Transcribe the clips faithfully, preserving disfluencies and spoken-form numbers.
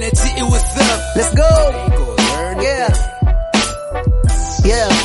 Energy, what's up? Let's go. Yeah. Yeah.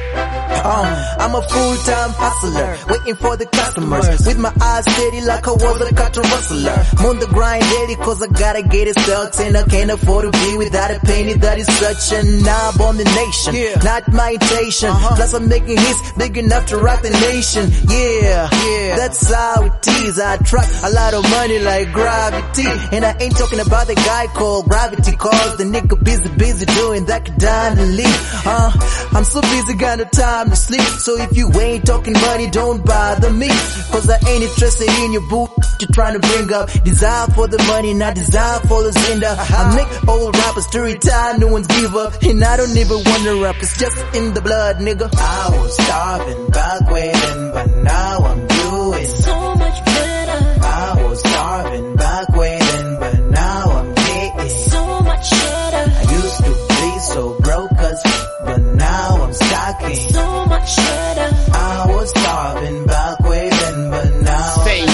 Uh, I'm a full-time hustler, waiting for the customers, with my eyes steady like I was a cotton rustler. I'm on the grind daily cause I gotta get it felt, and I can't afford to be without a penny. That is such an abomination, yeah. Not my intention. Uh-huh. Plus I'm making hits big enough to rock the nation. Yeah, yeah, that's how it is. I attract a lot of money like gravity, and I ain't talking about the guy called Gravity, cause the nigga busy, busy doing that down the lead. Uh, I'm so busy, got no time to sleep. So if you ain't talking money, don't bother me, cause I ain't interested in your boot you're trying to bring up. Desire for the money, not desire for the Zinda. I make old rappers to retire, no one's give up, and I don't even wanna rap, it's just in the blood, nigga. I was starving back when, but now I'm doing so much better. I was starving back when, but now I'm getting so much better. I used to be so broke, cause, but now I'm stacking so much better. I was starving back when, but now I'm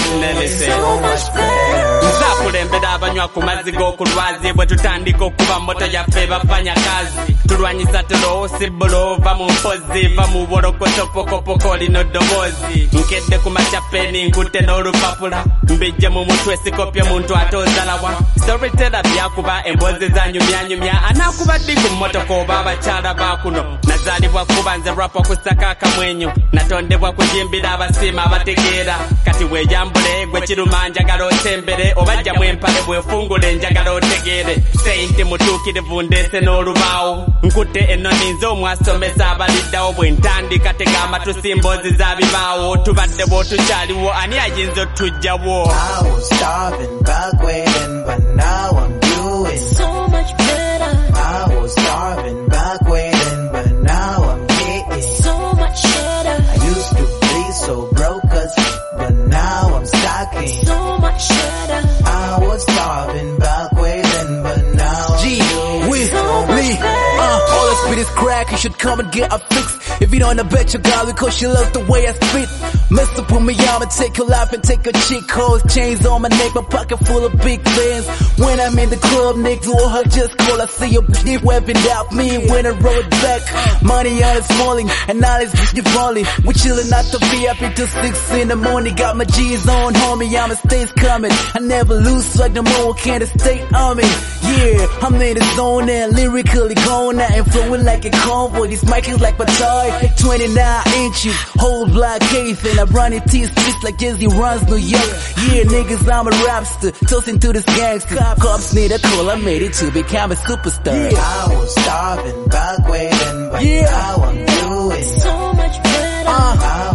so much better. Nzakulembera abanywa ku mazzi g'okulwazi bwe tutandika okuba moto yaffe bafanya kazi. Tulwanyisa tulowoosi bulo, va mu mpozi, va mu bwolokoto pokopoko lino ddoboozi. Nkedde ku makyapeni nkutte n'olupapula, mbijje mu mutwe sikopye muntu ate ozalawa. Storyteller byakuba emboozi zanyumyanyumya, anaakuba ddi ku mmotoka oba abakyala baakuno. Nazaalibwa kuba nze rapa kusaka akamwenyo, natondebwa kujimbira abasiima abategeera. Kati weeyambule gwe kiruma njagala otembere, obajjamu empale bwefungule njagala otegeere. Sente mutuukirivu ndeese n'olubaawo, nkutte ennoni nze omwasomesa abaliddawo. Bwe ntandika tegamba tusimboozi za bibaawo, tubadde bw'otukyaliwo ani ayinza otujjawo. I was starving back when, but now I'm doing so much better. I was starving back when, but now I'm getting so much better. I used to be so broke, cause, but now I'm stacking so much better. I was starving back when, but now G, I'm we, so me, uh, all I spit is crack, you should come and get a fix. If you don't, I bet your girl because she loves the way I spit. Mess up with me, I'ma take your life and take a chick. Hoes, chains on my neck, my pocket full of big bands. When I'm in the club, niggas or her just call. I see your bitch weapon out me when I roll it back. Money on is falling, and all this bitch falling. We chillin' out the V I P till six in the morning. Got my G's on, homie, I'm a stays coming. I never lose swag no more, can't stay on me. Yeah, I'm in the zone and lyrically going out and flowing like a convoy. This mic is like my toy, twenty-nine inches, whole block case, and I run it to the streets like Jay-Z runs New York. Yeah, niggas, I'm a rapster, toasting to this gangster. Cops need a call, I made it to become a superstar. Yeah. I was starving back when, but yeah. now I'm doing so much better. Uh, I